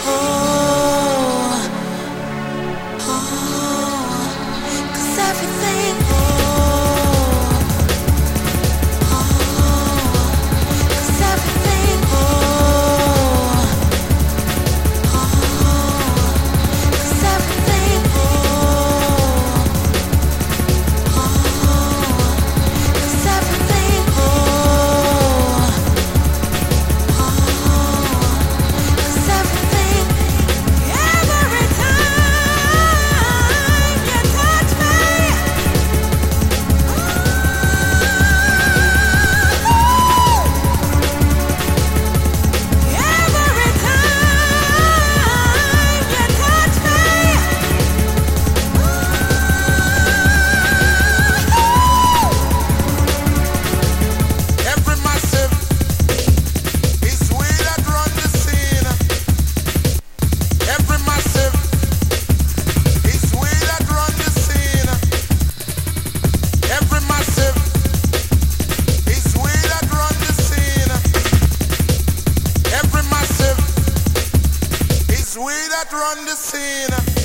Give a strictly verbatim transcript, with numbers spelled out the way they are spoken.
oh, oh, 'cause everything, oh, oh, 'cause everything, oh, oh, 'cause everything, oh, oh, 'cause everything, oh, oh, 'cause everything, every time you touch me, every time you touch me, Every massive is we that run the scene. Every massive is we that run the scene. Every massive is we that run the scene. Every massive is we that run the scene.